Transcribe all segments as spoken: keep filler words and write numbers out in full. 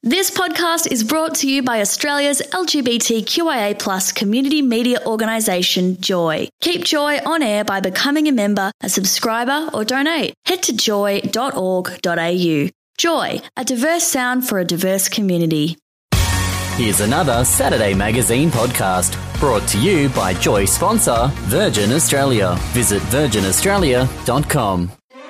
This podcast is brought to you by Australia's L G B T Q I A plus community media organisation, Joy. Keep Joy on air by becoming a member, a subscriber or donate. Head to joy dot org dot a u. Joy, a diverse sound for a diverse community. Here's another Saturday Magazine podcast brought to you by Joy sponsor Virgin Australia. Visit virgin australia dot com.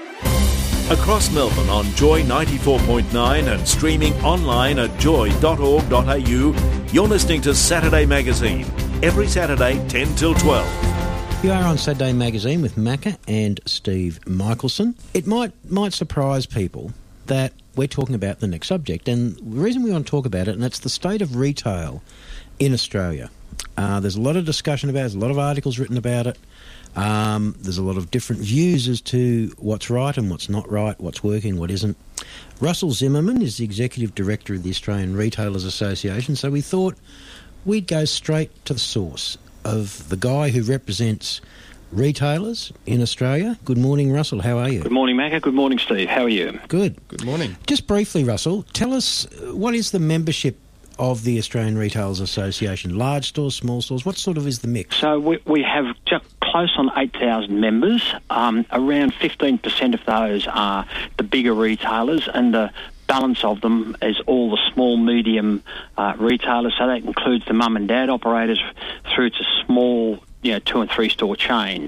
Across Melbourne on Joy ninety-four point nine and streaming online at joy dot org dot a u, you're listening to Saturday Magazine, every Saturday ten till twelve. You are on Saturday Magazine with Macca and Steve Michelson. It might might surprise people that we're talking about the next subject, and the reason we want to talk about it, and that's the state of retail in Australia. Uh, there's a lot of discussion about it, there's a lot of articles written about it. Um, there's a lot of different views as to what's right and what's not right, what's working, what isn't. Russell Zimmerman is the Executive Director of the Australian Retailers Association, so we thought we'd go straight to the source of the guy who represents retailers in Australia. Good morning, Russell. How are you? Good morning, Macca. Good morning, Steve. How are you? Good. Good morning. Just briefly, Russell, tell us, what is the membership of the Australian Retailers Association? Large stores, small stores, what sort of is the mix? So we, we have just close on eight thousand members. Um, around fifteen percent of those are the bigger retailers, and the balance of them is all the small, medium uh, retailers. So that includes the mum and dad operators through to small, you know, two and three store chains.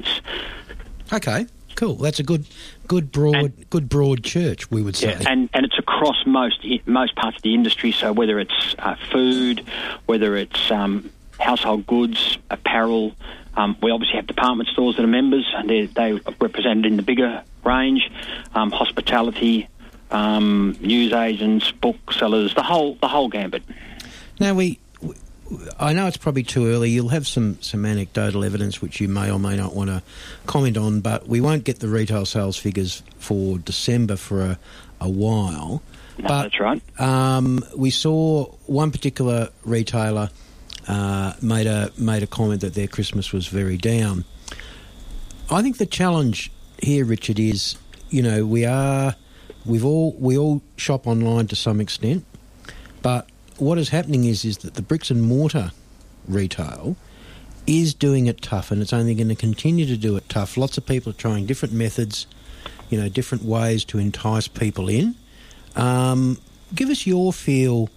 Okay. Cool. That's a good, good broad, and, good broad church, we would say. Yeah, and and it's across most most parts of the industry. So whether it's uh, food, whether it's um, household goods, apparel, um, we obviously have department stores that are members, and they they are represented in the bigger range. Um, hospitality, um, news agents, booksellers, the whole the whole gambit. Now we. I know it's probably too early. You'll have some, some anecdotal evidence which you may or may not want to comment on, but we won't get the retail sales figures for December for a, a while. No, but, that's right. Um, we saw one particular retailer uh, made a made a comment that their Christmas was very down. I think the challenge here, Richard, is, you know, we are we've all we all shop online to some extent, but what is happening is is that the bricks and mortar retail is doing it tough, and it's only going to continue to do it tough. Lots of people are trying different methods, you know, different ways to entice people in. Um, give us your feel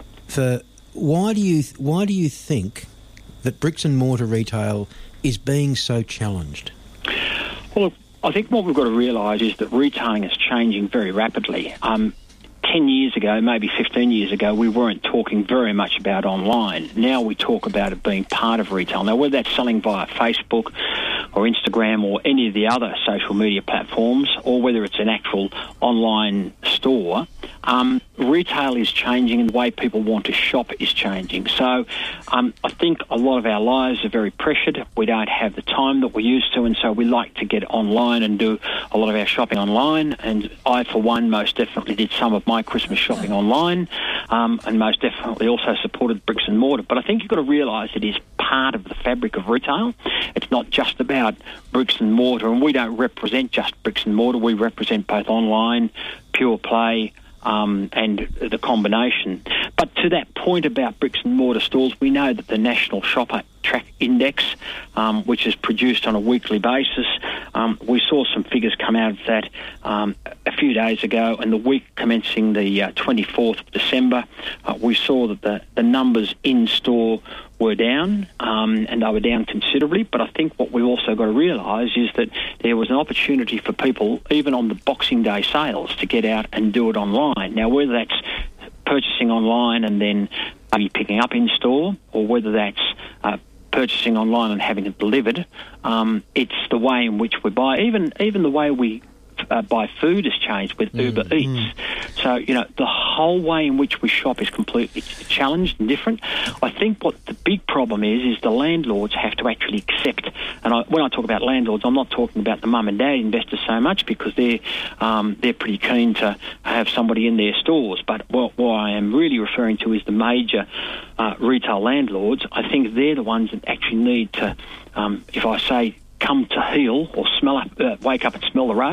for why do you why do you think that bricks and mortar retail is being so challenged? Well, I think what we've got to realise is that retailing is changing very rapidly. Um, Ten years ago, maybe fifteen years ago, we weren't talking very much about online. Now we talk about it being part of retail. Now, whether that's selling via Facebook or Instagram or any of the other social media platforms, or whether it's an actual online store, um, retail is changing, and the way people want to shop is changing. So um, I think a lot of our lives are very pressured. We don't have the time that we used to, and so we like to get online and do a lot of our shopping online. And I, for one, most definitely did some of my Christmas shopping online, um, and most definitely also supported bricks and mortar. But I think you've got to realise it is part of the fabric of retail. It's not just about bricks and mortar, and we don't represent just bricks and mortar. We represent both online, pure play, Um, and the combination. But to that point about bricks and mortar stores, we know that the National Shopper Track Index, um, which is produced on a weekly basis, um, we saw some figures come out of that um, a few days ago, and the week commencing the uh, twenty-fourth of December, uh, we saw that the, the numbers in store were down, um, and they were down considerably. But I think what we've also got to realise is that there was an opportunity for people, even on the Boxing Day sales, to get out and do it online. Now, whether that's purchasing online and then maybe picking up in store, or whether that's uh, purchasing online and having it delivered, um, it's the way in which we buy. Even even the way we uh, buy food has changed with mm, Uber Eats. Mm. So, you know, the whole way in which we shop is completely challenged and different. I think what the big problem is, is the landlords have to actually accept, and I, when I talk about landlords, I'm not talking about the mum and dad investors so much, because they're, um, they're pretty keen to have somebody in their stores. But what, what I am really referring to is the major uh, retail landlords. I think they're the ones that actually need to, um, if I say, come to heel or smell up, uh, wake up and smell the roses.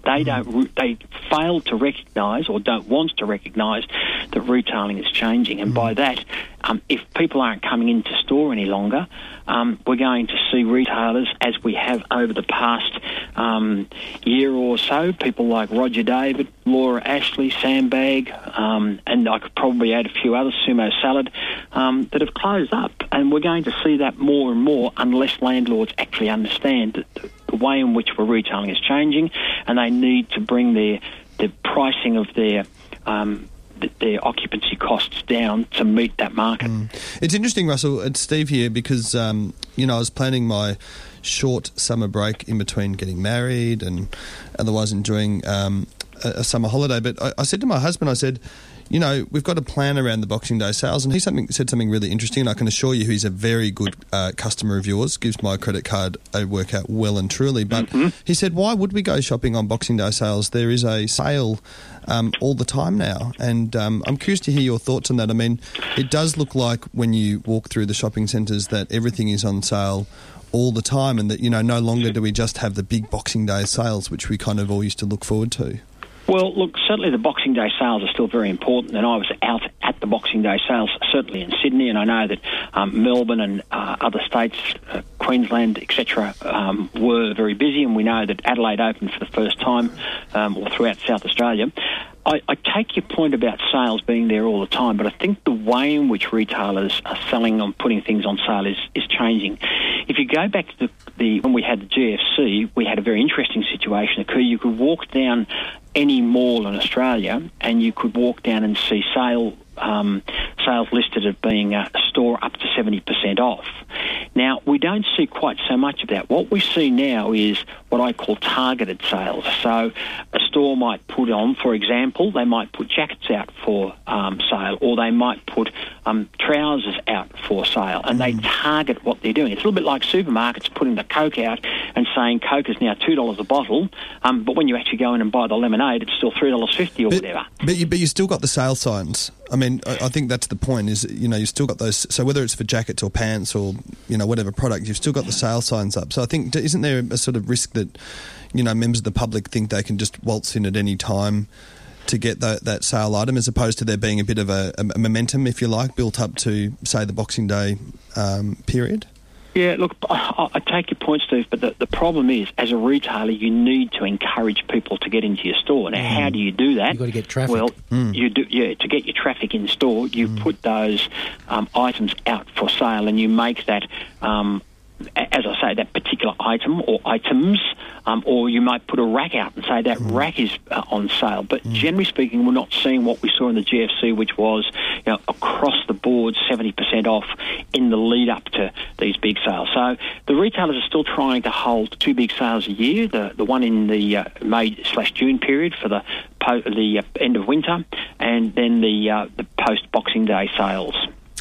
They don't. They fail to recognise or don't want to recognise that retailing is changing, and by that, um, if people aren't coming into store any longer, um, we're going to see retailers, as we have over the past um, year or so, people like Roger David, Laura Ashley, Sandbag, um, and I could probably add a few others, Sumo Salad, um, that have closed up, and we're going to see that more and more unless landlords actually understand that the, the way in which we're retailing is changing, and they need to bring their the pricing of their um, their occupancy costs down to meet that market. Mm. It's interesting, Russell. It's Steve here because um, you know I was planning my short summer break in between getting married and otherwise enjoying um, a, a summer holiday. But I, I said to my husband, I said, you know, we've got a plan around the Boxing Day sales, and he something, said something really interesting, and I can assure you he's a very good uh, customer of yours, gives my credit card a workout well and truly, but mm-hmm. he said, why would we go shopping on Boxing Day sales? There is a sale um, all the time now, and um, I'm curious to hear your thoughts on that. I mean, it does look like when you walk through the shopping centres that everything is on sale all the time, and that, you know, no longer do we just have the big Boxing Day sales, which we kind of all used to look forward to. Well, look, certainly the Boxing Day sales are still very important, and I was out at the Boxing Day sales, certainly in Sydney, and I know that um, Melbourne and uh, other states, uh, Queensland, et cetera, um, were very busy, and we know that Adelaide opened for the first time, um, or throughout South Australia. I, I take your point about sales being there all the time, but I think the way in which retailers are selling and putting things on sale is, is changing. If you go back to the, the when we had the G F C, we had a very interesting situation occur. You could walk down any mall in Australia and you could walk down and see sale um, sales listed as being a store up to seventy percent off. Now, we don't see quite so much of that. What we see now is what I call targeted sales. So a store might put on, for example, they might put jackets out for um, sale, or they might put um, trousers out for sale, and they target what they're doing. It's a little bit like supermarkets putting the Coke out and saying Coke is now two dollars a bottle, um, but when you actually go in and buy the lemonade, it's still three dollars fifty or but, whatever. But you, but you still got the sale signs. I mean, I, I think that's the point, is, you know, you've still got those, so whether it's for jackets or pants or, you know, whatever product, you've still got the sale signs up. So I think, isn't there a sort of risk that, you know, members of the public think they can just waltz in at any time to get the, that sale item, as opposed to there being a bit of a, a momentum, if you like, built up to, say, the Boxing Day um, period? Yeah, look, I, I take your point, Steve, but the, the problem is, as a retailer, you need to encourage people to get into your store. Now, mm. how do you do that? You've got to get traffic. Well, mm. you do, yeah, to get your traffic in store, you mm. put those um, items out for sale, and you make that, um, as I say, that particular item or items, um, or you might put a rack out and say that mm. rack is uh, on sale. But mm. generally speaking, we're not seeing what we saw in the G F C, which was, you know, across the board seventy percent off in the lead up to these big sales. So the retailers are still trying to hold two big sales a year, the the one in the uh, May slash June period for the po- the uh, end of winter, and then the uh, the post Boxing Day sales.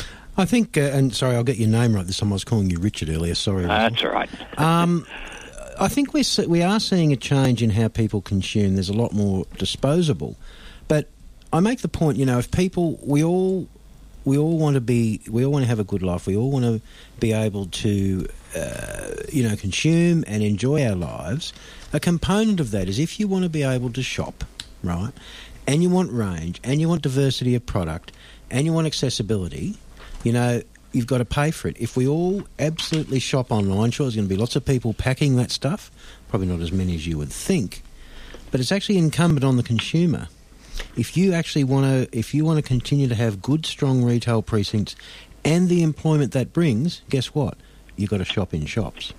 I think, uh, and sorry, I'll get your name right this time. I was calling you Richard earlier. Sorry, uh, that's all right. um, I think we we are seeing a change in how people consume. There's a lot more disposable, but I make the point, you know, if people, we all we all want to be, we all want to have a good life. We all want to be able to, uh, you know, consume and enjoy our lives. A component of that is if you want to be able to shop, right, and you want range, and you want diversity of product, and you want accessibility, you know, you've got to pay for it. If we all absolutely shop online, sure, there's going to be lots of people packing that stuff, probably not as many as you would think, but it's actually incumbent on the consumer. If you actually want to, if you want to continue to have good, strong retail precincts and the employment that brings, guess what? You've got to shop in shops.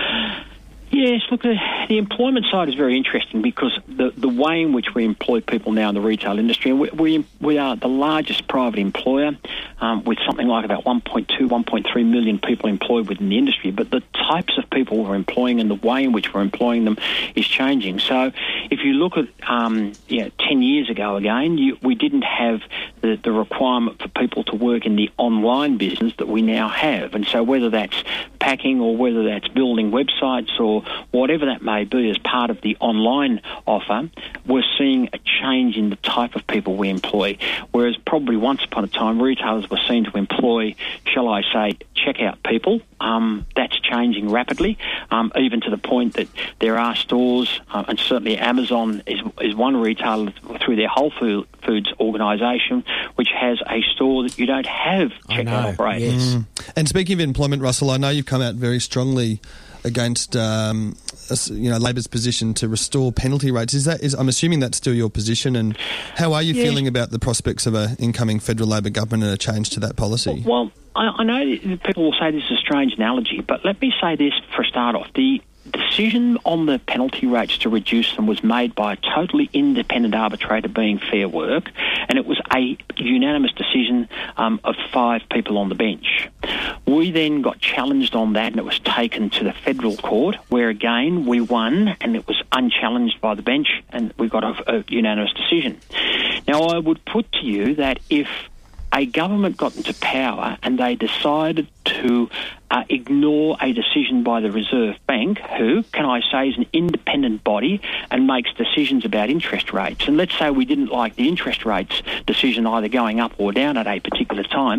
Yes, look, the, the employment side is very interesting because the, the way in which we employ people now in the retail industry, and we, we, we are the largest private employer um, with something like about one point two, one point three million people employed within the industry, but the types of people we're employing and the way in which we're employing them is changing. So if you look at um, you know, ten years ago again, you, we didn't have the, the requirement for people to work in the online business that we now have. And so whether that's packing or whether that's building websites or whatever that may be as part of the online offer, we're seeing a change in the type of people we employ. Whereas probably once upon a time, retailers were seen to employ, shall I say, checkout people. Um, that's changing rapidly, um, even to the point that there are stores, uh, and certainly Amazon is is one retailer through their Whole Foods organisation, which has a store that you don't have checkout operators. Yes. Mm. And speaking of employment, Russell, I know you've come out very strongly against um, you know Labor's position to restore penalty rates. Is that is I'm assuming that's still your position? And how are you yeah. feeling about the prospects of an incoming federal Labor government and a change to that policy? Well, I, I know that people will say this is a strange analogy, but let me say this for a start off. The decision on the penalty rates to reduce them was made by a totally independent arbitrator, being Fair Work, and it was a unanimous decision um, of five people on the bench. We then got challenged on that, and it was taken to the federal court, where again we won, and it was unchallenged by the bench, and we got a, a unanimous decision. Now, I would put to you that if a government got into power and they decided to uh, ignore a decision by the Reserve Bank, who, can I say, is an independent body and makes decisions about interest rates, and let's say we didn't like the interest rates decision either going up or down at a particular time,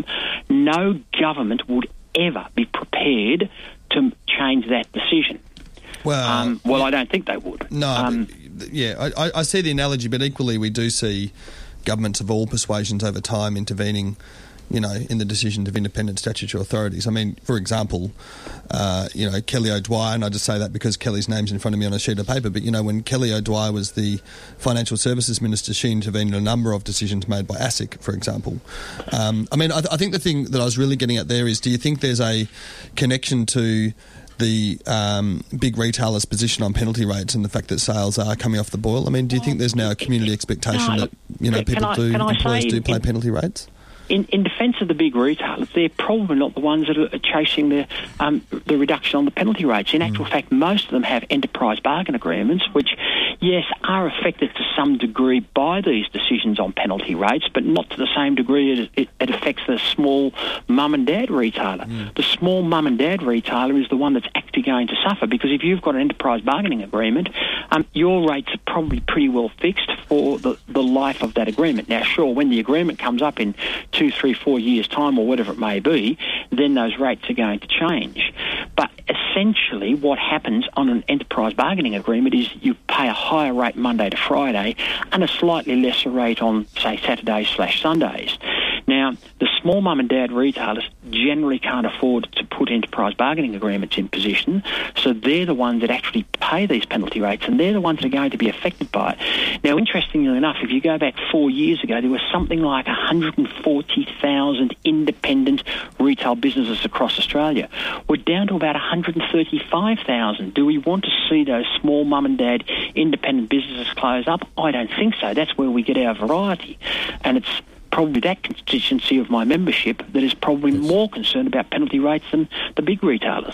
no government would ever be prepared to change that decision. Well, um, well, I don't think they would. No, um, but, yeah, I, I see the analogy, but equally we do see governments of all persuasions over time intervening, you know, in the decisions of independent statutory authorities. I mean, for example, uh, you know, Kelly O'Dwyer, and I just say that because Kelly's name's in front of me on a sheet of paper, but, you know, when Kelly O'Dwyer was the Financial Services Minister, she intervened in a number of decisions made by ASIC, for example. Um, I mean, I, th- I think the thing that I was really getting at there is, do you think there's a connection to the um, big retailers' position on penalty rates and the fact that sales are coming off the boil? I mean, do you think there's now a community expectation no, that, you know, people I, do, employers say, do pay in, penalty rates? In, in defence of the big retailers, they're probably not the ones that are chasing the um, the reduction on the penalty rates. In actual mm. fact, most of them have enterprise bargain agreements, which, yes, are affected to some degree by these decisions on penalty rates, but not to the same degree it, it, it affects the small mum and dad retailer. Mm. The small mum and dad retailer is the one that's actually going to suffer, because if you've got an enterprise bargaining agreement, um, your rates are probably pretty well fixed for the, the life of that agreement. Now, sure, when the agreement comes up in two, three, four years' time or whatever it may be, then those rates are going to change. But essentially what happens on an enterprise bargaining agreement is you pay a higher rate Monday to Friday and a slightly lesser rate on, say, Saturdays slash Sundays. Now, the small mum and dad retailers generally can't afford to put enterprise bargaining agreements in position, so they're the ones that actually pay these penalty rates, and they're the ones that are going to be affected by it. Now, interestingly enough, if you go back four years ago, there was something like one hundred forty thousand independent retail businesses across Australia. We're down to about one hundred thirty-five thousand. Do we want to see those small mum and dad independent businesses close up? I don't think so. That's where we get our variety, and it's probably that constituency of my membership that is probably yes. more concerned about penalty rates than the big retailers.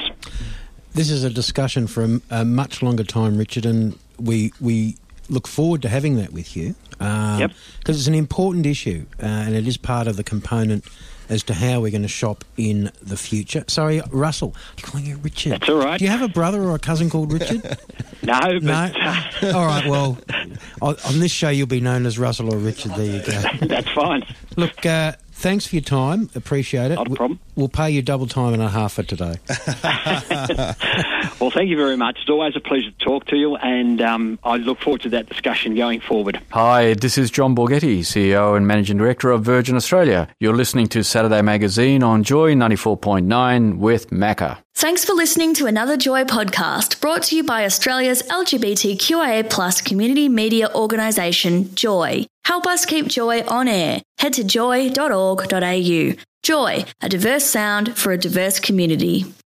This is a discussion for a, a much longer time, Richard, and we we look forward to having that with you. Um, yep. Because it's an important issue, uh, and it is part of the component as to how we're going to shop in the future. Sorry, Russell, I'm calling you Richard. That's all right. Do you have a brother or a cousin called Richard? No, but... No? All right, well, on this show you'll be known as Russell or Richard. There you go. That's fine. Look, uh, thanks for your time. Appreciate it. Not a problem. We'll pay you double time and a half for today. Well, thank you very much. It's always a pleasure to talk to you, and um, I look forward to that discussion going forward. Hi, this is John Borghetti, C E O and Managing Director of Virgin Australia. You're listening to Saturday Magazine on Joy ninety-four point nine with Macca. Thanks for listening to another Joy podcast brought to you by Australia's L G B T Q I A plus community media organisation, Joy. Help us keep Joy on air. Head to joy dot org dot a u. Joy, a diverse sound for a diverse community.